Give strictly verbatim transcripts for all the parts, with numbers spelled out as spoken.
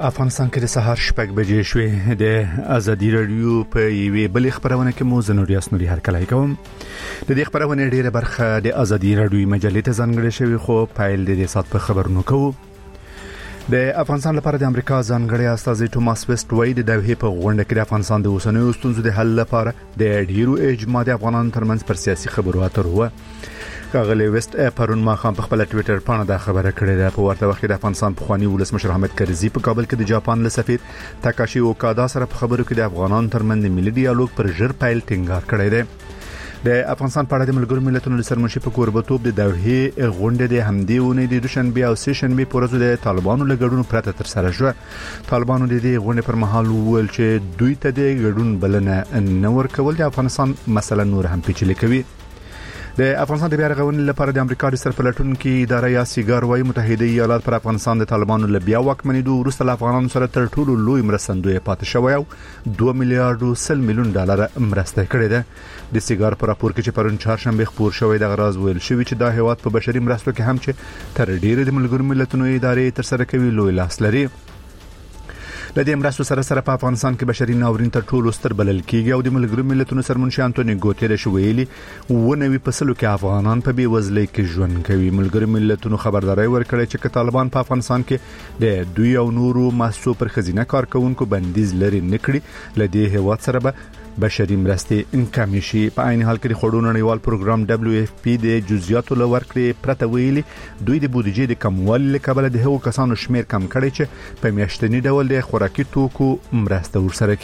افغانستان کې د سهار شپږ بجې شوې د ازادي رادیو په یوې بل خبرونه کې مو زنوریاس نوري هرکلای کوم د دې خبرونه ډیره برخه د ازادي رادیو مجلې ته ځانګړې شوی خو پایل د دې سات په خبرونو کوو د افغانستان لپاره د امریکا ځانګړي استازي ټوماس ویسټ وای د دوه په غونډه کې د افغانستان د اوسنیو ستونزو د حل لپاره د ډیرو اجماع د افغانانو ترمنځ پر سیاسي خبرو اترو کاغلی ویسټ پرون ما خام په خپل ټوئیټر باندې دا خبره کړې ده په ورته وخت کې د افغانستان پخوانی ولسمشر حامد کرزي په کابل کې د جاپان له سفیر تاکاشي اوکادا سره په خبرو کې د افغانانو ترمنځ ملي ډیالوګ پر ژر پایل ټینګار کړی دی د افغانستان په اړه د ملګرو ملتونو سرمنشي په کوربتوب د دوه غونډې د همدې ونې د دوشنبه او سشنبه په ورځ د طالبانو له ګډون پرته تر سره شو طالبانو د دې غونډې پر مهال وویل چې دوی ته د ګډون بلنه نه ورکول د افغانستان مسله نور هم پیچلې کوي د افغانستان د بیا رغونې لپاره د امریکا د سرپلټونکو ادارې یا سیګار وايي متحده ایالات پر افغانستان د طالبانو له بیا واکمنېدو وروسته له افغانانو سره تر ټولو لوی مرستندوی پاتې شوی او دوه میلیارډ سل میلیون ډالر مرسته کړې ده د سیګار پر راپور کې چې پرون چهارشنبه خبر شوی د غراز ویل شوی چې د هیواد په بشري مرستو کې هم چې تر ډیره د ملګرو ملتونو ادارې تر سره کوي لوی لاس لري د دې مرستو سره سره په افغانستان کې بشري ناورین تر ټولو ستر بلل کیږي او د ملګرو ملتونو سرمنشي انټونی ګوتيرش ویلي ونوي پسلو کې افغانان په بي وزلۍ کې ژوند کوي ملګرو ملتونو خبرداري ورکړې چې طالبان په افغانستان کې د دوی او نورو مؤسسو پر خزینه کارکونکو بندیز لري نکړي لدې هیواد سره به بشري مرستې انکمې شي په عین حال کې د خړو نړیوال پروګرام دبليو اف پی د جزئیاتو لور کړې پرته ویلي دوی د بودیجې د کموالي لپاره د هغو کسانو شمیر کم کړي چې په میاشتنی ډول د خوراکي توکو مرسته ورسره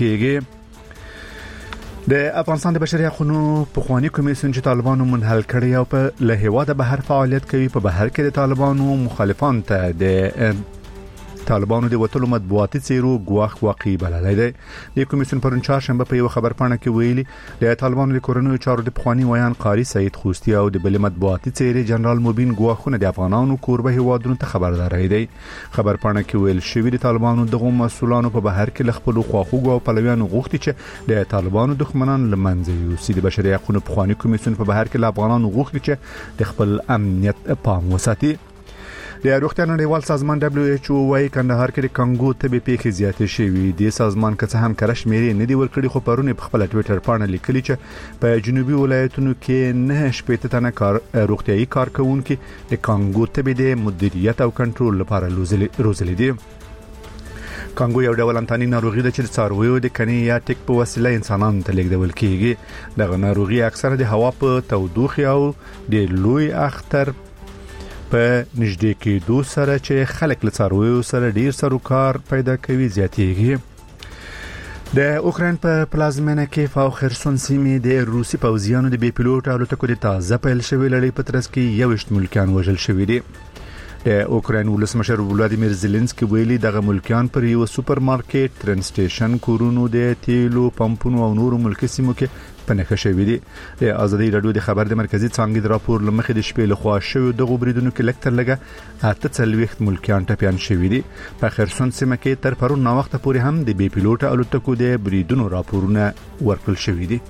کیږي د افغانستان د بشري حقوقو پخوانی کمیسیون چې طالبانو منحل کړي او په له هواده بهر فعالیت کوي په بهر کې د طالبانو مخالفان ته د طالبانو د وټلو مطبوعاتي چیرو غواخ واقعي بللای دی د کمیسیون پرون چهارشنبه په یو خبر پاڼه کې ویلي د طالبانو د کورونو چارو د پخوانی ویان قاری سید خوستی او د بل مطبوعاتي چیرې جنرال مبین غواخونه د افغانانو کوربه هوادونو ته خبرداري دی خبر پاڼه کې ویل شوی د طالبانو دغه مسولانو په بهر کې لخپل خواخوږو او پلویانو غوښتي چې د طالبانو دښمنان لمنځه یوسي د بشري حقوقو پخوانی کمیسیون په بهر کې د افغانانو غوښتي چې د خپل امنیت پام وساتي د روغتیا نړیوال سازمان دبليو ایچ او وايي کندهار کې د کانګو تبې پیښې زیاتې شوې دي سازمان که څه هم کرش مېری نه دی ورکړي خو پرونه په خپل ټوئیټر باندې لیکلي چې په جنوبي ولایتونو کې نه شپږ تنه کار روغتيایي کارکونکو د کانګو تبې د مدیریت او کنټرول لپاره روزلي دي کانګو یو ډول انتاني ناروغي ده چې څارویو د کني یا ټیک په وسیله انسانانو ته لیږدول کیږي دغه ناروغي اکثره د هوا په تودوخه او د لوی اختر په نږدې کېدو سره چې خلک له څارویو سره ډیر سروکار پیدا کوي زیاتېږي د اوکرين په پلازمینه کې فاو خرسون سیمې د روسي پوځیانو د بي پيلوټ الوتکو د تازه پیل شوی لړۍ په ترڅ کې یوشت ملکیان وژل شوی دي د اوکرين ولسمشر ولادیمیر زيلنسکي ویلي دغه ملکیان پر یو سوپر مارکیټ ترن سټیشن کورونو د تیلو پمپونو او نورو ملکي سیمو کې پنهخه شوی دي د ازادي رادیو د خبر د مرکزی څنګه د راپور لمخې د شپې له خوا شوی د غوبریدونو کې لکتر لګه اته څلويخت ملکیان ټپيان شوی دي په خرسون سیمه کې تر پرون نو وخت پورې هم د بي پيلوټ الوتکو د بریدونو راپورونه ورکړل شوی دي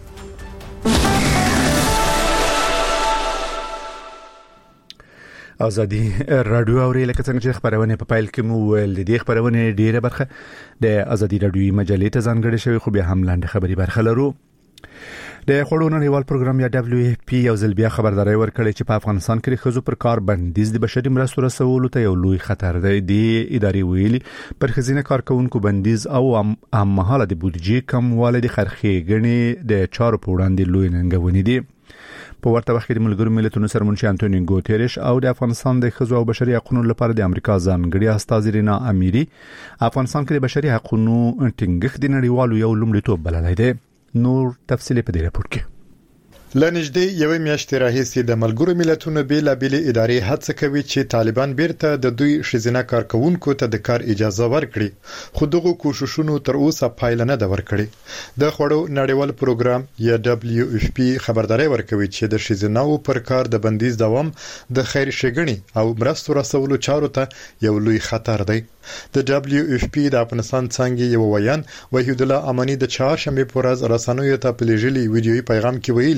ازادي رادیو اوري لکه څنګه چې خبرونه په پایل کې مو ول د دې خبرونه ډیره برخه د ازادي رادیو مجلې ته ځانګړې شوی خو به هم لاندې خبري برخه لرو د خړو نړیوال پروګرام یا دبليو اف پی یو ځل بیا خبرداري ورکړي چې په افغانستان کې د خزو پر کار بندیز د بشري مرستو رسولو ته یو لوی خطر دی د ادارې ویلي پر خزینه کارکونکو بندیز او هم مهاله د بودیجې کمواله د خرخې غني د چارو په وړاندې لوی ننګونې دي په ورته وخت کې د ملګرو ملتونو سرمنشي انټونی ګوتيرش او د افغانستان د خزو او بشري حقوقو لپاره د امریکا ځانګړي استازي رینا اميري افغانستان کې د بشري حقوقو ټینګښت د نړیوالو یو لومړیتوب بللای دی نور تفصیلی په دې راپور کې لنجدې یو میاشتې راهیسې د ملګرو ملتونو بیلابېلې ادارې هڅه کوي چې طالبان بیرته د دوی شزینه کارکونکو ته د کار اجازه ورکړي خو دغه کوششونو تر اوسه پایله نه ده ورکړي د خړو نړیوال پروګرام یا دبليو اف پی خبرداري ورکوي چې د شزینه پر کار د بندیز دوام د خیر ښېګڼې او مرستو رسولو چارو ته یو لوی خطر دی د دبليو اف پی د افغانستان څنګه یو ویان وحید الله امانی د چهارشنبه پر ورځ رسنیو ته په لېږلي ویډیوي پیغام کې ویلي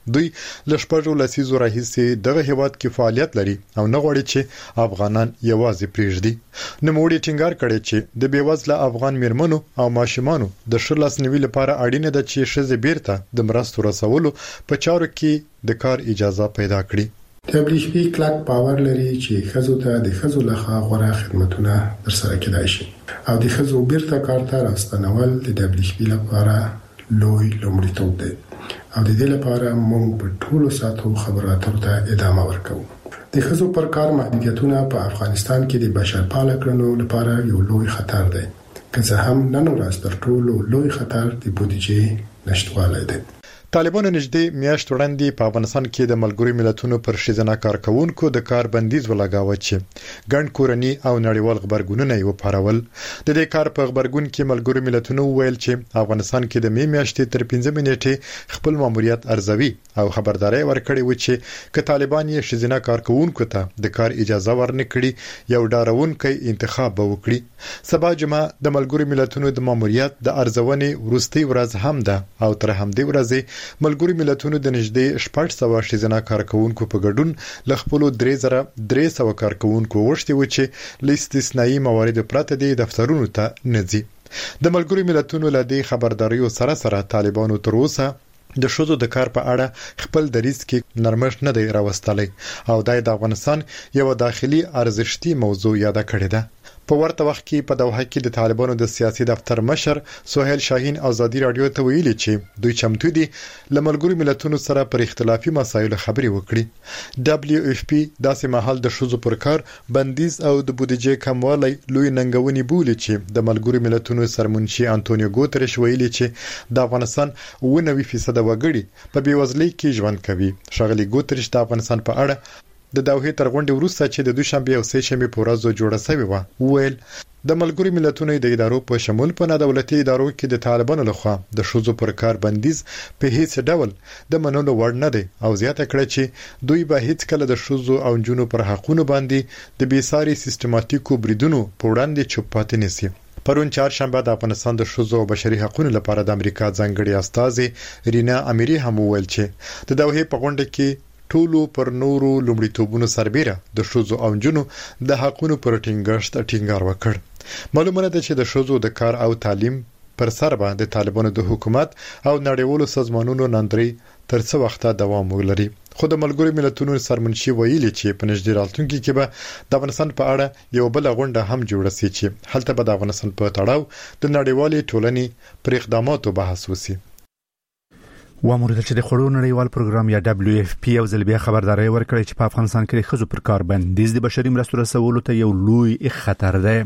دوی لشپږو لسیزو راهیسې دغه هیواد کې فعالیت لري او نه غواړي چې افغانان یوازې پریږدي. نوموړي ټینګار کړی چې د بیوزله افغان میرمنو او ماشومانو د شلس نیوي لپاره اړینه ده چې ښځې بیرته د مرستو رسولو په چارو کې د کار اجازه پیدا کړي. دبليو اف پی کلک پاور لري چې خزو ته د خزو لخوا غوړه خدماتونه ترسره کېدای شي او د خزو بیرته کار ته راستنول د دبليو اف پی لپاره لوی لومړیتوب دی او د دې لپاره موږ په ټولو ساتو خبرو اترو ته ادامه ورکوو. د خزو پر کار محدودیتونه په افغانستان کې د بشرپاله کړنو لپاره یو لوی خطر دی، که څه هم نن ورځ تر ټولو لوی خطر د بودیجې نشټوالی دی. طالبانو نږدې میاشت وړاندې په افغانستان کې د ملګرو ملتونو پر ښځینه کارکونکو د کار بندیز ولګاوه چې ګڼ کورنی او نړیوال خبرګونونه یې وپارول. د دې کار په خبرګون کې ملګرو ملتونو ویل چې افغانستان کې د می میاشتې تر پنځه نیټې خپل ماموریت ارزوي او خبرداري ورکړي و چې ک طالبان یې ښځینه کارکونکو ته د کار اجازه ورنکړي یو ډاروونکی انتخاب وکړي. سبا جمعه د ملګرو ملتونو د ماموریت د ارزونې وروستي ورځ هم ده او تر همدې ورځې ملګرو ملتونو د نږدې شپږ سوه ښځینه کارکونکو په ګډون ل خپل درې زره درې سوه کارکونکو وشتي و چې ل استثنایی موارد پرته د دفترونو ته نځي. د ملګرو ملتونو له دې خبرداريو سره سره طالبانو تر اوسه د شوزو د کار په اړه خپل دریځ کې نرمښت نه دی راوستلی او د افغانستان یو داخلي ارزښتي موضوع یاد کړی ده. په ورته وخت کې په دوحه کې د طالبانو د سیاسي دفتر مشر سہیل شاهین ازادي رادیو ته ویلي چې دوی چمتو دي ل ملګرو ملتونو سره پر اختلافي مسایلو خبري وکړي. دبليو اف پی داسې مهال د شوزو پر کار بندیز او د بودیجې کموالی لوی ننګونی بولي چې د ملګرو ملتونو سرمنشي انټونیو ګوتریش ویلي چې د افغانستان اوه نوي فیصد وګړي په بیوزلۍ کې ژوند کوي. ښاغلي ګوتریش د افغانستان په اړه د دوحې تر غونډې وروسته چې د دوشنبه او سه شنبه په ورځ جوړه شوې و ویل د ملګرو ملتونو د ادارو په شمول په نادولتي ادارو کې د طالبانو لخوا د شوزو پر کار بندیز په هیڅ ډول د منلو وړ نه دی او زیاته کړه چې دوی به هیڅ کله د شوزو او جنونو پر حقوقو باندې د بیساري سیستماتیکو بریدونو په وړاندې چوپ پاتې نشي. پرون چهارشنبه د افغانستان د شوزو او بشري حقوقو لپاره د امریکا ځانګړي استاذ رینا امیری هم ویل چې د دوحې په غونډه کې ټولو پر نورو لومړیتوبونو سربېره د شوزو او جنونو د حقوقو پر ټینګښت ټینګار وکړ. معلومه ده چې د شوزو د کار او تعلیم پر سر باندې طالبانو د حکومت او نړیوالو سازمانونو نندري تر څو وخت دوام ولري. خو د ملګرو ملتونو سرمنشي ویلي چې په نږدې راتلونکي کې به د افغانستان په اړه یو بل غونډه هم جوړه شي چې هلته به د افغانستان په تړاو د نړیوالې ټولنې پر اقداماتو بحث وشي. وامورد چې د خړو نړیوال پروګرام یا دبليو اف پی او ځلبیا خبرداري ورکړي چې په افغانستان کې د خزو پر کار بندیز د بشري مرستو رسولو ته یو لوی خطر دی.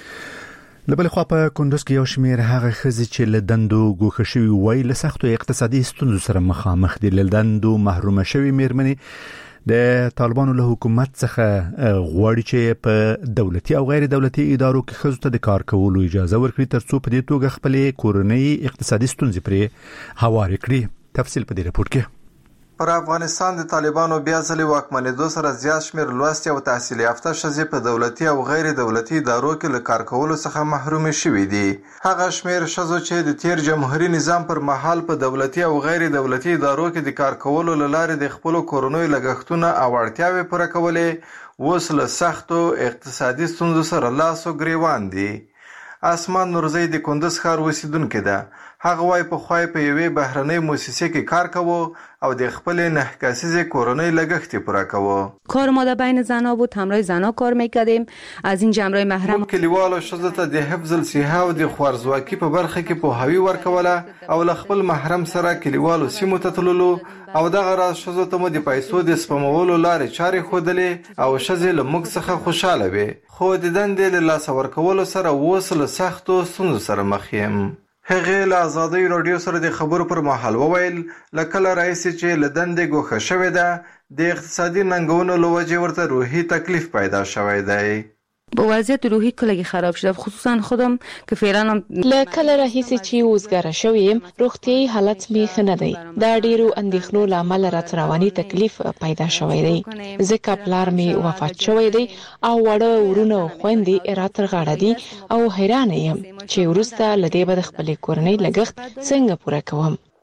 لبل خو په کندوز کې یو شمیر هغه خزي چې له دندو ګوښه شوی وای له سختو اقتصادي ستونزو سره مخامخ دي. له دندو محروم شوی میرمنې د طالبانو له حکومت څخه غواړي چې په دولتي او غیر دولتي ادارو کې خزو ته د کار کولو اجازه ورکړي ترڅو په دې توګه خپل کورنۍ اقتصادي ستونزې پرې هوار کړي. تفصیل په دې رپورت کې. پر افغانستان د طالبانو بیا ځلې واکمنېدو سره زیات شمیر لوستي او تحصیل یافته ښځې په دولتي او غیر دولتي ادارو کې له کار کولو څخه محروم شوي دي. هغه شمیر ښځو چې د تیر جمهوریت نظام پر مهال په دولتي او غیر دولتي ادارو کې د کار کولو لپاره د خپل کورنۍ لګښتونه او اړتیاوې پوره کولې اوس له سختو اقتصادي ستونزو سره لاس او ګریوان دي. اسمان نورزی د کندوز ښار اوسیدونکې ده. هغه وايي په خوای په یوې بهرنۍ مؤسسه کې کار کوو او د خپل نه کسیزه کورنۍ لګښت پوره کوو. کار ما در بین زنها بود، همراه زنها کار میکردیم. از این جمعرای محرم کلیوالو ښځو ته د حفظ الصحه او د خوارزواکي په برخه کې پوهاوی ورکوله او له خپل محرم سره کلیوالو سیمو ته تللو او دغه راز ښځو ته مو د پیسو د سپمولو لارې چارې ښودلې او ښځې له موږ څخه خوشاله وي. خو د دندې له لاسه ورکولو سره اوس له سختو ستونزو سره مخ یم. هغې له ازادۍ راډیو سره د خبرو پر مهال وویل له کله راهیسې چې له دندې ګوښه شوې ده د اقتصادي ننګونو له وجې ورته روحي تکلیف پیدا شوی دی. با وضعیت روحی کلگی خراب شده، خصوصا خودم که فعلا هم لکه راهیسې چې وزګاره شویم روغتیايي حالت می ښه نه دی. دا ډیرو اندېښنو له امله راته رواني تکلیف پیدا شوی دی. ځکه پلار می وفات شوی دی او وړه ورونه او خویندې راته غاړه دي او حیران یم چې وروسته له دې به د خپلې کورنۍ لګښت څنګه پوره کوم.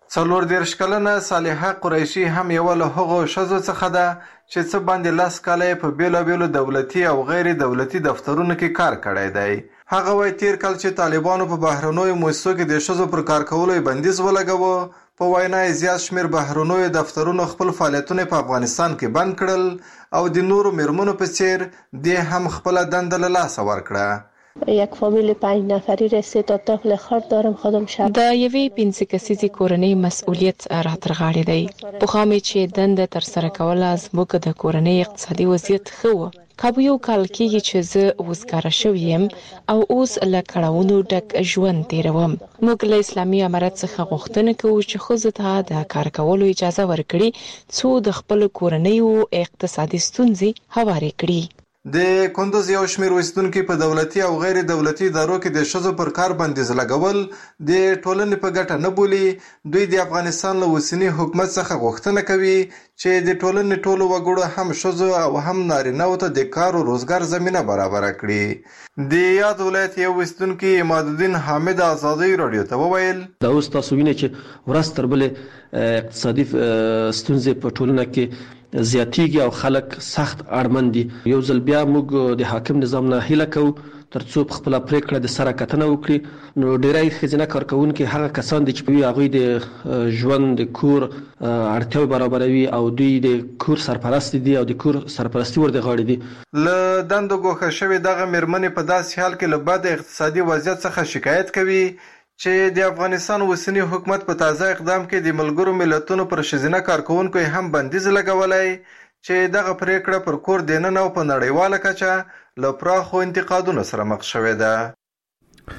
څلور دېرش کلنه صالحه قریشي هم یوه له هغو ښځو څخه ده چې څه باندې لس کاله یې په بېلابېلو دولتي او غیر دولتي دفترونو کې کار کړی دی. هغه وایي تېر کال چې طالبانو په بهرنیو مؤسسو کې د ښځو پر کار کولو یې بندیز ولګاوه، په وینا یې زیات شمېر بهرنیو دفترونو خپل فعالیتونه په افغانستان کې بند کړل او د نورو میرمنو په څېر دې هم خپله دنده له لاسه ورکړه. یک فامیل پنج نفری رسید تا داخل خرد دارم خودم شب د یوې پنځه کسیزې کورنۍ مسؤلیت راتر غاړې دی. پخوا مې چې دنده ترسره کوله زموږ د کورنۍ اقتصادي وضعیت ښه و. کابو یو کال کېږي چې زه وزګاره شوې یم او اوس له کړاوونو ډک ژوند تېروم. موږ له اسلامي امارت څخه غوښتنه کوو چې ښځو ته د کار کولو اجازه ورکړي څو د خپلو کورنیو اقتصادي ستونزې هوارې کړي. د کندوز یو شمېر اوسیدونکي په دولتي او غیر دولتي ادارو کې د ښځو پر کار بندیز لګول د ټولنې په ګټه نه بولي. دوی د افغانستان له اوسني حکومت څخه غوښتنه کوي چې د ټولنې ټولو وګړو هم ښځو او هم نارینه‌وو ته د کار او روزګار زمینه برابره کړي. د یاد ولایت یو اوسیدونکي عمادالدین حامد ازادي راډیو ته وویل دا اوس تاسو وینئ چې ورځ تر بلې اقتصادي ستونزې په ټولنه کې زیاتیږي او خلک سخت اړمن دي. یو ځل بیا موږ د حاکم نظام نه هیله کوو ترڅو په خپله پرېکړه د سره کتنه وکړي. نو ډېری ښځینه کارکوونکي هغه کسان دي چې هغوی د ژوند د کور اړتیاوې برابروي او دوی د کور سرپرست دي او د کور سرپرستي ور د غاړې دي. له دندو ګوښه شوې دغه میرمنې په داسې حال کې له بد اقتصادي وضعیت څخه شکایت کوي چې د افغانستان اوسني حکومت په تازه اقدام کې د ملګرو ملتونو پر ښځینه کارکوونکو هم بندیز لګولی چې دغه پریکړه پر کور دننه او په نړیواله کچه له پراخو انتقادونو سره مخ شوې ده.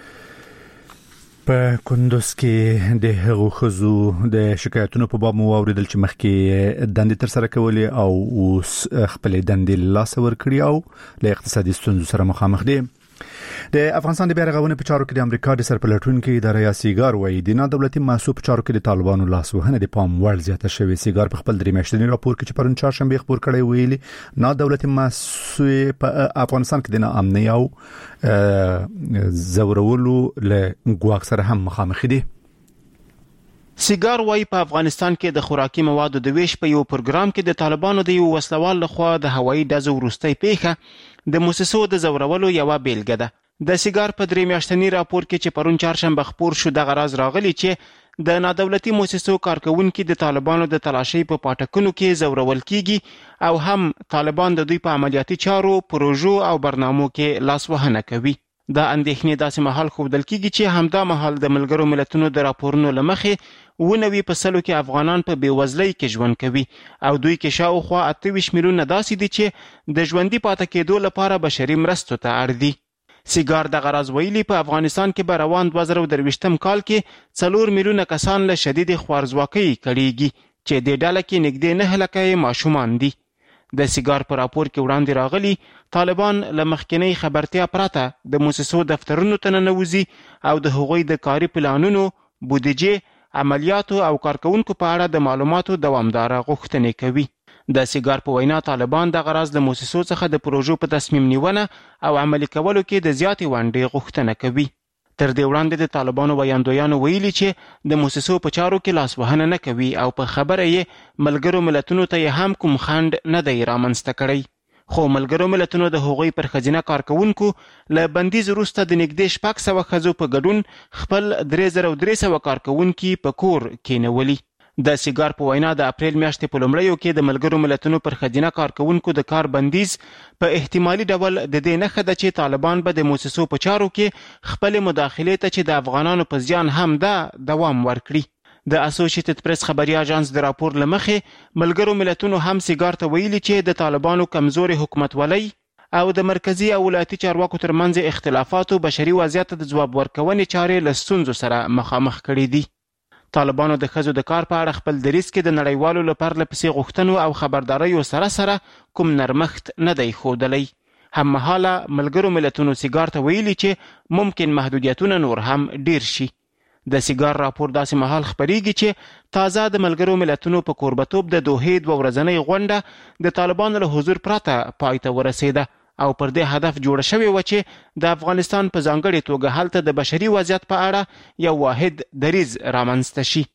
په کندوز کې د هغو ښځو د شکایتونو په باب مو واورېدل چې مخکې دندې ترسره کولې او اوس خپلې دندې له لاسه ورکړي او له اقتصادي ستونزو سره مخامخ دي. د افغانستان د بیا رغونې په چارو کې د امریکا د سرپلټونکو اداره یا سیګار وایي د نادولتي محسوب په چارو کې د طالبانو لاسوهنه د پام وړ زیاته شوې. سیګار په خپل درې میاشتني راپور کې چې پرون چهارشنبه خبر کړی ویلي نادولتي محسوب په افغانستان کې د ناامنۍ او زورولو له ګواښ سره هم مخامخ دي. سیګار وايي په افغانستان کې د خوراکي موادو د ویش په یو پروګرام کې د طالبانو د یو وسلوال لخوا د هوایي ډزو وروستۍ پیښه د موسسو د زورولو یوه بیلګه ده. د سیګار په درې میاشتني راپور کې چې پرون چهارشنبه خپور شو دغه راز راغلی چې د نادولتي موسسو کارکوونکي د طالبانو د تلاشۍ په پاټکونو کې زورول کیږي او هم طالبان د دوی په عملیاتي چارو، پروژو او برنامو کې لاسوهنه کوي. دا اندېښنې داسې مهال ښودل کیږي چې همدا مهال د ملګرو ملتونو د راپورونو له مخې ونوي په سلو کې افغانان په بېوزلۍ کې ژوند کوي او دوی کې شاوخوا اته ویشت میلیونه داسې دي چې د ژوندي پاتې کېدو لپاره بشري مرستو ته اړ دي. سیګار دغه راز ویلي په افغانستان کې به روان دوه زره درویشتم کال کې څلور میلیونه کسان له شدید خوارځواکۍ کړېږي چې دې ډله کې نږدې نهه لکه ماشومان دي. د سیګار په راپور کې وړاندې راغلي طالبان له مخکنۍ خبرتیا پرته د موسسو دفترونو ته ننوځي او د هغوی د کاري پلانونو، بودیجې، عملیاتو او کارکوونکو په اړه د معلوماتو دوامداره غوښتنې کوي. د سیګار په وینا طالبان د غرض له موسسو څخه د پروژو په تصمیم نیونه او عملي کولو کې د زیاتې ونډې غوښتنه کوي. تر دې وړاندې د طالبانو ویاندویانو ویلي چې د موسسو په چارو کې لاسوهنه نه کوي او په خبره یې ملګرو ملتونو ته یې هم کوم خنډ نه دی رامنځته کړی. خو ملګرو ملتونو د هغوی پر ښځینه کارکوونکو له بندیز وروسته د نږدې شپږ سوه ښځو په ګډون خپل درې زره درې سوه کارکوونکي په کور کېنولي. د سیګار په وینا د اپریل میاشتې په لومړیو کې د ملګرو ملتونو پر ښځینه کارکوونکو د کار بندیز په احتمالي ډول د دې نښه ده چې طالبان به د موسسو په چارو کې خپلې مداخلې ته چې د افغانانو په زیان هم ده دوام ورکړي. د اسوسییټډ پریس خبري اژانس د راپور له مخې ملګرو ملتونو هم سیګار ته ویلي چې د طالبانو کمزوري حکومتولۍ او د مرکزي او ولایتي چارواکو ترمنځ اختلافاتو بشري وضعیت د ځواب ورکونې چارې له ستونزو سره مخامخ کړي دي. طالبانو د ښځو د کار په اړه خپل دریځ کې د نړیوالو له پرله پسې غوښتنو او خبرداریو سره سره کوم نرمښت نه دی ښودلی. هممهاله ملګرو ملتونو سیګار ته ویلي چې ممکن محدودیتونه نور هم ډیر شي. د سیګار راپور داسې مهال خپریږي چې تازه د ملګرو ملتونو په کوربتوب د دوحې دوه ورځنۍ غونډه د طالبانو له حضور پرته پای ته ورسېده او پر دې هدف جوړه شوې وه چې د افغانستان په ځانګړې توګه هلته د بشري وضعیت په اړه یو واحد دریځ رامنځته شي.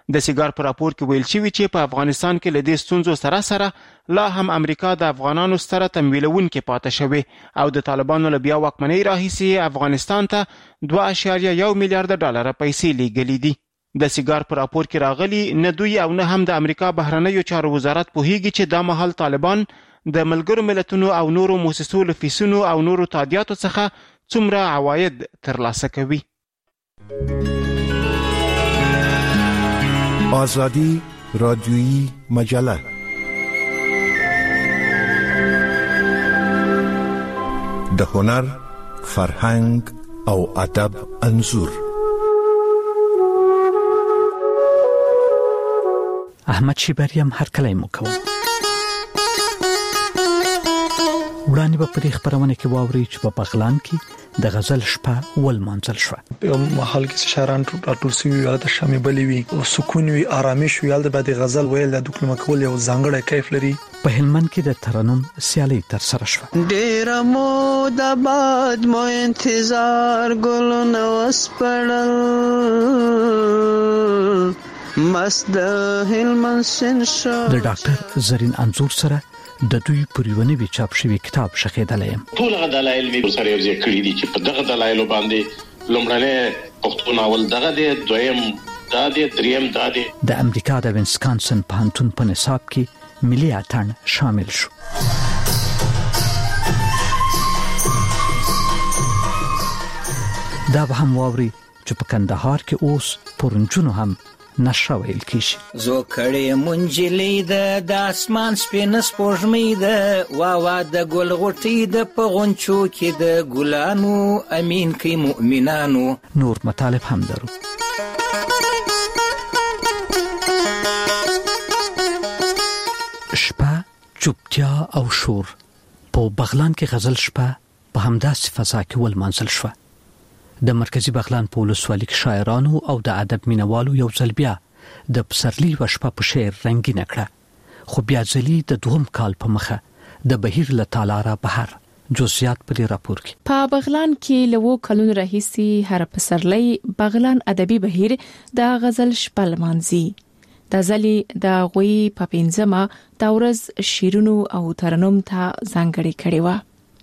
د سیګار په راپور کې ویل شوی چې په افغانستان کې له دې ستونزو سره سره لا هم امریکا د افغانانو ستره تمویلونکې پاتې شوې او د طالبانو له بیا واکمنۍ راهیسې افغانستان ته دوه اعشاریه یو میلیارډ ډالر پیسې لیږلي دي. د سیګار په راپور کې راغلي نه دوی او نه هم د امریکا بهرنیو چارو وزارت پوهیږي چې دا مهال طالبان د ملګرو ملتونو او نورو مؤسسو له فیسونو او نورو تادیاتو څخه څومره عواید ترلاسه کوي. آزادی رادیویی مجله د هنر، فرهنګ او ادب انځور. احمد شیبریم هر کله مو کوم وړاندې په دې خبرونه کې واوري چې په بغلان کې د غزل شپه ول منځل شو. په محل کې شهران ټول سوي یا د شامي بلې وي او سکون وي آرامش وي د بعد غزل ویل د دوکلمه کول یو ځانګړی کیف لري. په هلمند کې د ترنم سیالي تر سره شو. ډیر مو د باد مو انتظار ګلونه وسپړل مست د هلمند سنشا د ډاکټر زرین انزور سره د دوی پریونه وی چاپ شوی کتاب شخیدلې. ټول دلایل می سره یو ځای کړی دي چې په دغه دلایل باندې لومړنۍ پښتو ناول دغه دی، دویم دا دی، دریم دا دی. د امریکا د وینسکانسن پوهنتون په نصاب کې ملي اتن شامل شو. دا به هم واوري چې په کندهار کې اوس پرنجونو هم نشه ویل کیږي. زو کړي مونجلې د اسمان سپین سپوږمۍ د وا وا د ګل غټي د پغونچو کې د ګلانو امین کې مؤمنانو. نور مطالب هم درو. شپه، چوپتیا او شور په بغلان کې غزل شپه په همداسې فضا کې ول منځل شو. د مرکزی بغلان په ولسوالۍ کې شاعرانو او د ادب مینوالو یو ځل بیا د پسرلی و شپه په شعر رنگین کړه. خو بیا ځلی د دوهم کال په مخه د بهیر له تالاره بهر جزئیات په راپور کې. په بغلان کې لوو کلون راهیسي هر پسرلی بغلان ادبي بهیر د غزل شپه لمانځي. د ځلی د غوي په پنځمه د ورځ شیرونو او ترنم ته ځانګړي کړي و.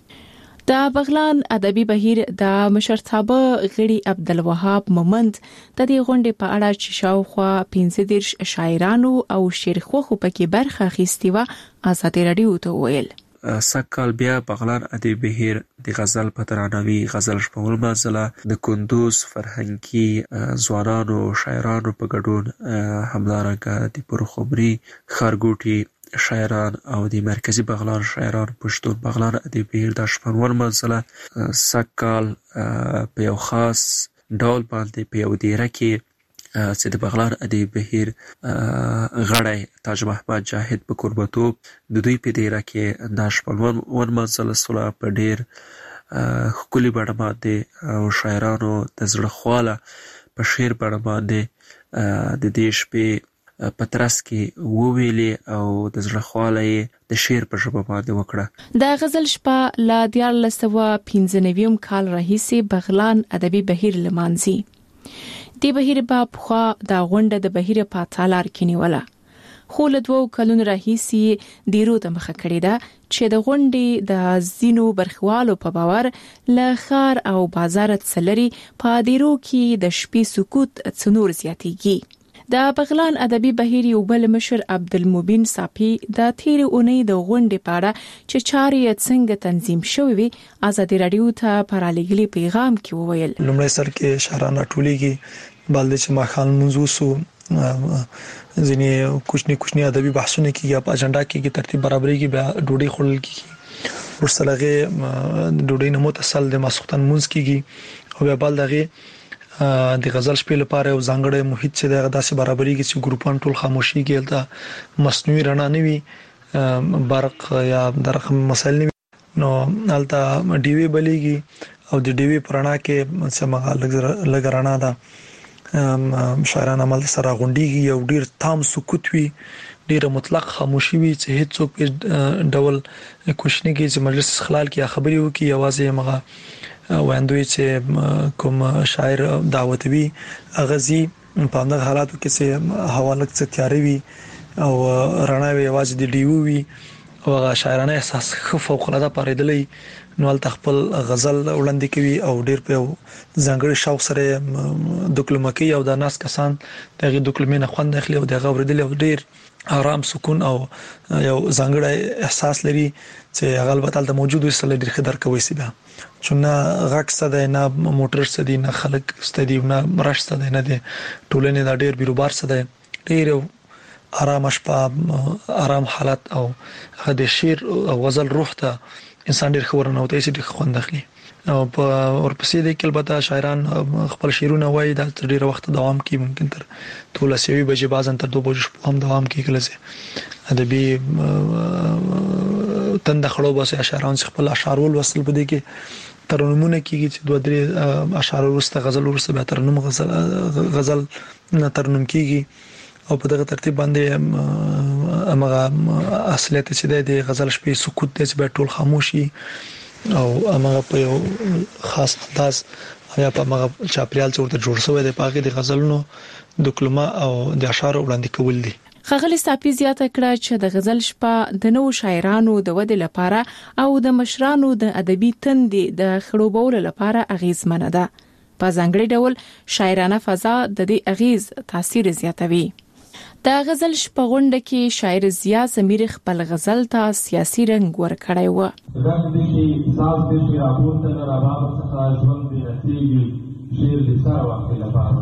د بغلان ادبي بهیر د مشرتابه غړي عبدالوهاب مومند د دې غونډې په اړه چې شاوخوا پنځه دیرش شاعرانو او شعرخوخو پکې برخه اخیستې و ازادي رادیو ته ویل. سکال بیا بغلان ادبي بهیر د غزل په ترانوي غزل شپول مازله د کندوز فرهنګي ځوانانو شاعرانو په ګډون همدارنګه د پرخمري خارګوټي شاعران او د مرکزی بغلان شاعران پښتون بغلان ادبي بهیر د شپږم منزله سکال په یو خاص ډول باندې په یو دیره کې چې د بغلان ادبي بهیر غړی تاج محمد جاهد په قربتوب د دوی په دیره کې د شپږم منزله سره په ډیر خولي بڼه باندې او شاعرانو د زړه خواله په شعر بڼه باندې د دې شپې پترس کې وویلې او د زړه خواله د شعر په ژبه باندې وکړه. د غزل شپه لا دیارلس سوه پنځه نوي کال راهیسې بغلان ادبي بهیر لمانځي. د بهیر په خوا د غونډه د بهیر په تالار کې نیوله. خو له دوو کلونو راهیسې ډیرو ته مخه کړې ده چې د غونډې د زینو برخوالو په باور له ښار او بازار څلري په ډیرو کې د شپې سکوت څنور زیاتېږي. د بغلان ادبي بهیر یو بل مشر عبدالمبین صافي د تیر اونۍ د غونډې په اړه چې چارې څنګه تنظیم شوې ازادي رادیو ته پرالېګلي پیغام کې وویل. لومړی سر کې شهران راټولېږي بلد چې ماخال منځوسو ځینې کوچني کوچني ادبي بحثونه کیږي په اجنډا کې ترتیب برابرېږي بیا ډوډۍ خورل کیږي ورسره ډوډۍ نه متصل د ماسختن منځ کیږي او بیا بل دغه د غزل شپې لپاره یو ځانګړی محیط چې دغه داسې برابرېږي چې ګروپان ټول خاموشي کې د مصنوعي رڼا نه وي برق یا درخ مسایل نه نو البته ډیوی بلیږي او د ډیوی پرانا کې سمغه لګ رڼا ده شاعران عمل سره غونډيږي او ډیر تام سکوت وي ډیره مطلق خاموشي وي چې هیڅوک ډول کوشنه کې چې مجلس خلال کې خبري وکي یوازې مغه وایندوی چې کوم شاعر دعوت وی اغزي په همدغه حالاتو کې چې هوا لږ څه تیارې وي او رڼا وي واځي د ډیو وي او شاعرانه احساس فوق العاده پارېدلې نو خپل غزل وړاندې کوي او ډیر په ځانګړي شوق سره دوکلمکی او د ناس کسان دغه دوکلمینه خوند اخلي او دغه ورېدل او ډیر آرام سکون او یو ځانګړی احساس لري چې هغه البته د موجودو سره ډیر خدای کوي سي به چونه غاک ستده نه موټر ستدي نه خلک ستدي نه مرش ستده نه دي ټولنه د ډیر بیروبار ستده ډیر آرام شپه آرام حالت او د شعر او غزل روح ته انسان ډیر خبرونه او تاسو ډیر خوند اخلي او په ورپسې د کلبته شاعران خپل شعرونه وایي د ډیر وخت دوام کوي ممکن تر ټول سوي بجې بازن تر دوه بجې هم دوام کوي کله چې ادبي تند خړو بس اشعاران خپل اشعار ول وصل بده کې ترنمونه کیږي چې دوه درې اشعار ورسته غزل ورسته به ترنم غزل غزل ترنم کیږي او په دغه ترتیب باندې امغه اصلیت چې د غزل شپې سکوت د چې ټول خاموشي او امغه په یو خاص انداز یا په امغه چاپریال چې ورته جوړ شوی دی پاګه د غزلونو د کلمه او د اشعار وړاندې کول دي. خغلی صافی زیاته کړه چې د غزل شپه د نوو شاعرانو د ودې لپاره او د مشرانو د ادبي تندې د خړوبولو لپاره اغیزمنه ده. په ځانګړي ډول شاعرانه فضا د دې اغیز تاثیر زیاتوي. د غزل شپه غونډه کې شاعر ضیا سمیر خپل غزل ته سیاسي رنګ ورکړی و. رنګ دې شي ساز دې شي راپورته نه راوړل څخه ژوند دې رسېږي شعر دې سره وخت لپاره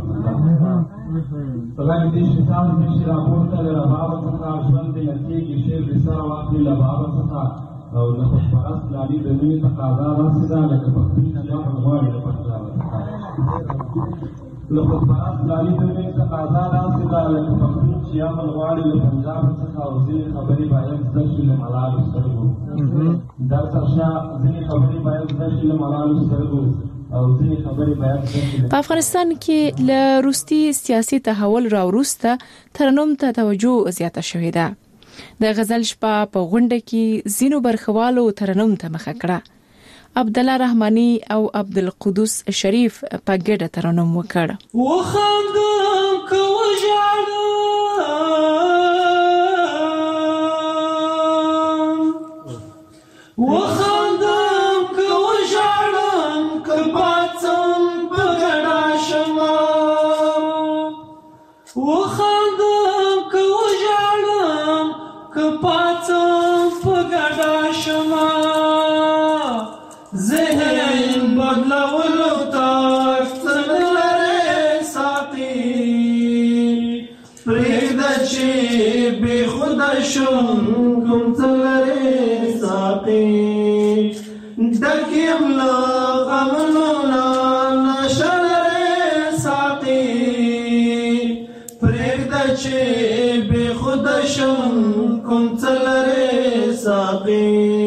رنګ دې شي ساز دې شي راپورته نه راوړل څخه ژوند دې رسېږي شعر دې سره وخت لپاره څخه او د خپلواک لاري د دې تقاضا راځي دا لکه په خپل ځای غواړي د پښتو له خپلواک لاري د دې تقاضا راځي دا لکه په خپل ځای غواړي د پنجاب څخه او ځینې خبرې باید د شل ملال سرګو دا څرشه ځینې خبرې باید د شل ملال سرګو او ځینې خبرې باید په افغانستان کې له روسي سیاسي تحول راوروسته ترنم ته توجه زیاته شوې ده. د غزل شپه په غونډه کې زینو برخوالو ترنم ته مخه کړه. عبد الله رحماني او عبد القدوس شریف په ګډه ترنم وکړ. وخندم کو ژړم وخندم کو ژړم کباڅم په ګډا شمه وخندم کو ژړم کباڅم په ګډا شمه ذهن بدلولو تاک څنګه ساتي پرېږده چې بې خوده شم کوم څنګه ساتي ډک یم له غمونو نه نشه لرې ساتي پرېږده چې بې خوده شم کوم څنګه ساتي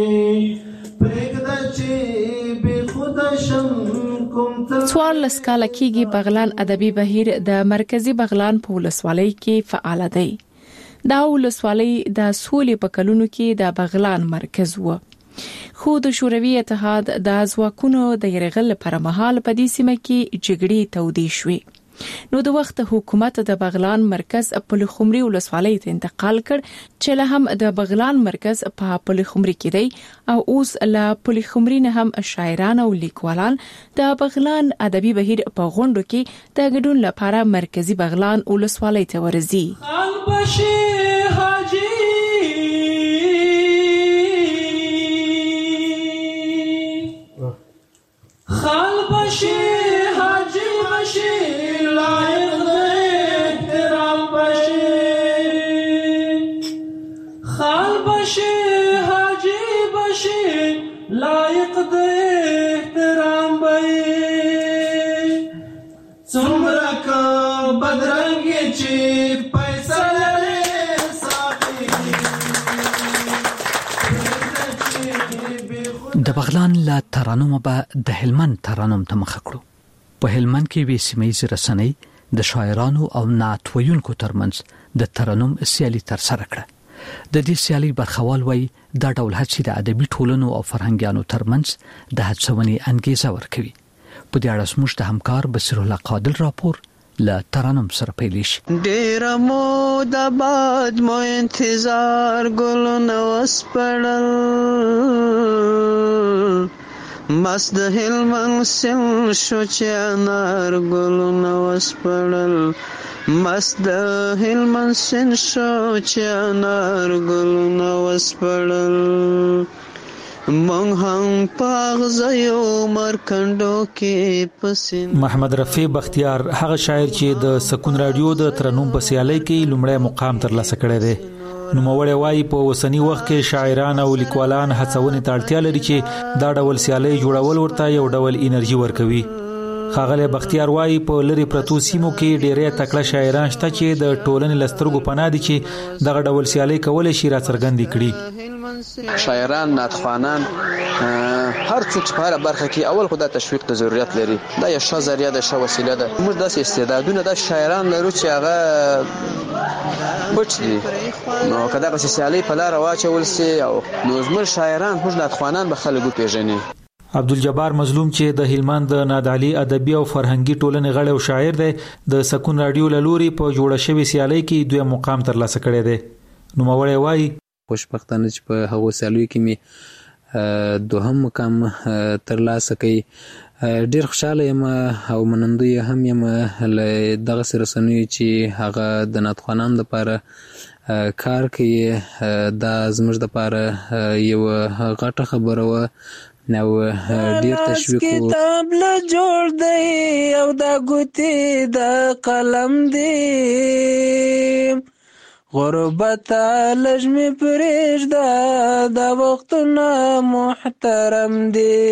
څوار لسکاله کېږي بغلان ادبي بهیر د مرکزی بغلان په ولسوالۍ کې فعال دی. دا ولسوالۍ د سولې په کلونو کې د بغلان مرکز و. خو د شوروي اتحاد د ځواکونو د یرغل پر مهال په دې سیمه کې جګړې تودې شوې. نو د وخت حکومت د بغلان مرکز پلخمري ولسوالۍ ته انتقال کړ چې له هم د بغلان مرکز په پلخمري کې دی او اوس له پلخمري نه هم شاعران او لیکوالان د بغلان ادبي بهیر په غونډو کې د ګډون لپاره مرکزی بغلان ولسوالۍ ته ورځي. خال بشي حاجي بشي لایق د احترام بشي خال بشي حاجي بشي لایق د احترام بشي څومره کا بدرنګ چې پیسې لري صافي د بغلان لا ترانم به د هلمند ترانم ته مخ کړو. په هلمند کې وی سیمایي رسنۍ د شاعرانو او نعت ویونکو ترمنځ د ترانم سیالي تر سره کړه. د دې سیالي برخوال وای دا ډول هڅې د ادبي ټولنو او فرهنګیانو ترمنځ د هڅونې انګیزه ورکوي. په دې اړه زموږ د همکار بصیر الله قادل راپور له ترنم سره پیل شي. ډیر مو د باد مو انتظار ګلونه وسپړل مست د هلمند سیند شو چې انار ګلونه وسپړل مست د هلمند سیند شو چې انار ګلونه وسپړل مونږ هم پاغزیو مرکندو کې پسین. محمد رفیع بختیار هغه شاعر چې د سکون رادیو د ترنم په سیالۍ کې لومړی مقام ترلاسه کړی دی. نوموړی وایي په اوسني وخت کې شاعران او لیکوالان هڅونې ته اړتیا لري چې دا ډول سیالۍ جوړول ورته یو ډول انرژي ورکوي. ښاغلی بختیار وایي په لرې پرتو سیمو کې ډېری تکړه شاعران شته چې د ټولنې له سترګو پناه دي چې دغه ډول سیالۍ کولی شي راڅرګندې کړي. شاعران، نعتخوانان، هر څوک چې په هره برخه کې اول خو دا تشویق ته ضرورت لري. دا یو ښه ذریعه ده، ښه وسیله ده. موږ داسې استعدادونه د شاعران لرو چې هغه پټ دي، نو که دغسې سیالۍ په لاره واچول سي او نو زموږ شاعران موږ نعتخوانان به خلک وپېژني. عبدالجبار مظلوم چې د هلمند د نادعلي ادبي او فرهنګي ټولنې غړی او شاعر دی، د سکون رادیو له لوري په جوړه شوې سیالۍ کې دویم مقام ترلاسه کړی دی. نوموړی وایي خوشبختانه چې په هغو سیالیو کې مې دوهم مقام ترلاسه کړی. ډېر خوشحاله یم او منندوی هم یم له دغسې رسنیو چې هغه د نعتخوانانو دپاره کار کوي. دا زموږ دپاره یوه غټه خبره وه او ډیر تشویق وو. کتاب له جوړ دی او دا ګوتې د قلم دی غربت لږ مې پرېږده دا وختونه محترم دی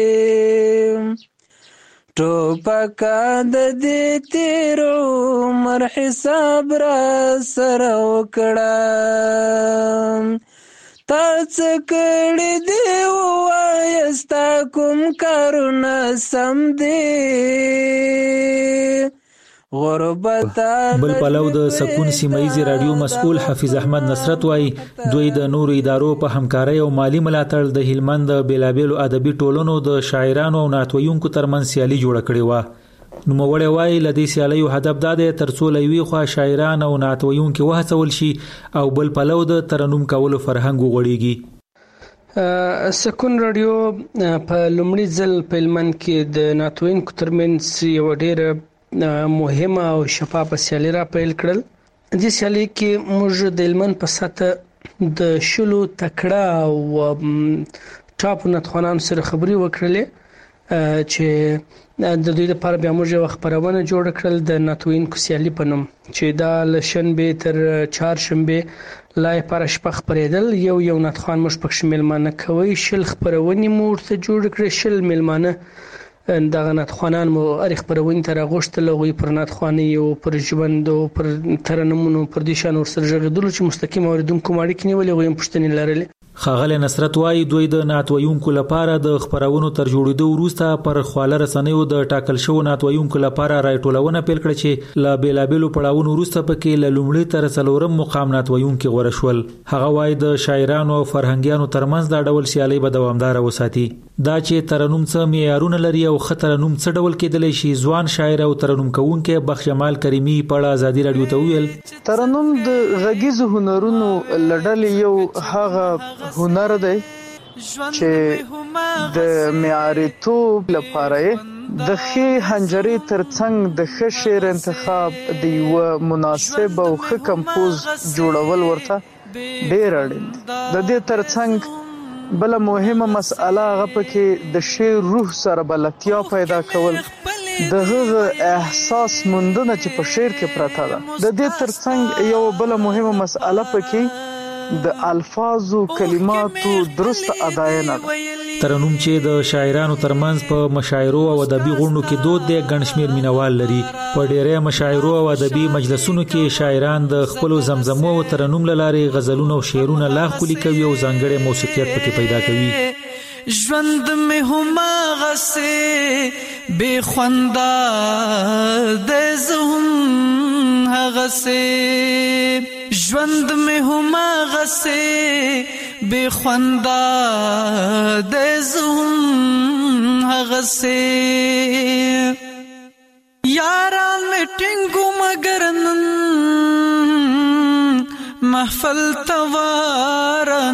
ټوپکه د دې تېر عمر حساب را سره وکړه تا څه کړي دي ووایه ستا کوم کارونه سم دي. بل پلو د سکون سیمایي رادیو مسؤل حفیظ احمد نصرت وایي دوی د نورو ادارو په همکارۍ او مالی ملاتړ د هلمند د بیلابیلو ادبي ټولنو د شاعرانو او نعتویونکو ترمنځ سیالي جوړه کړې وه. نوموړی وایي له دې سیالیو هدف دا دی ترڅو له یوې خوا شاعران او نعتویونکي وهڅول شي او بل پلو د ترنم کولو فرهنګ وغوړېږي. سکون رادیو په لومړي ځل په هلمند کې د نعتویونکو ترمنځ یوه ډېره مهمه او شفافه سیالي را پیل کړل. دې سیالۍ کې موږ د هلمند په سطحه د شلو تکړه او ټاپ نعتخوانانو سره خبرې وکړلې چې د دوی لپاره بیا موږ یوه خپرونه جوړه کړل د نعتویونکو سیالي په نوم چې دا له شنبې تر چهارشنبې لا یې پاره شپه خپرېدل. یو یو نعتخوان موږ پکښې میلمانه کوئ. شل خپرونې مو ورته جوړې کړې. شل میلمانه دغه نعتخوانان مو هرې خپرونې ته راغوښتل. هغوی پر نعتخوانۍ او پر ژوند او پر ترنمونو پر دې شیانو ورسره غږېدلو چې مستقیم اورېدونکو مو اړیکې نیولې. هغوی هم پوښتنې لرلې. ښاغلی نصرت وایي دوی د نعتویونکو لپاره د خپرونو تر جوړېدو وروسته پر خواله رسنیو د ټاکل شوو نعتویونکو لپاره راټولونه پیل کړه چې له بېلابېلو پړاوونو وروسته پکې له لومړي تر څلورم مقام نعتویونکي غوره شول. هغه وایي د شاعرانو او فرهنګیانو ترمنځ دا ډول سیالۍ به دوامداره وساتي. دا چې ترنم څه معیارونه لري او ښه ترنم څه ډول کېدلی شي ځوان شاعر او ترنم کوونکی بخش جمال کریمي په اړه ازادي راډیو ته وویل ترنم د غږیزو هنرونو له ډلې یو هغه هنر دی چې د معیاریتوب لپاره د ښې حنجرې ترڅنګ د ښه شعر انتخاب د یوه مناسب او ښه کمپوز جوړول ورته ډېر اړین دی. د دې ترڅنګ بله مهمه مسئله هغه پکې د شعر روح سره بلدتیا پیدا کول د هغه احساس موندنه چې په شعر کې پرته ده. د دې ترڅنګ یو بله مهمه مسئله پکې د الفاظو کلماتو درست اداینه ده. ترنم چې د شاعرانو ترمنځ په مشاعرو او ادبي غونډو کې دود دی ګڼ شمېر مینوال لري. په ډېری مشاعرو او ادبي مجلسونو کې شاعران د خپلو زمزمو او ترنم له لارې غزلونه او شعرونه لا ښکلي کوي او ځانګړی موسیقیت پکې پیدا کوي. ژوند مې هماغسې بې خونده دی زه هم هغسې ژوند مې هماغسې بې خونده دی زه هم هغسې یاران مې ټینګو مگر نن محفل توار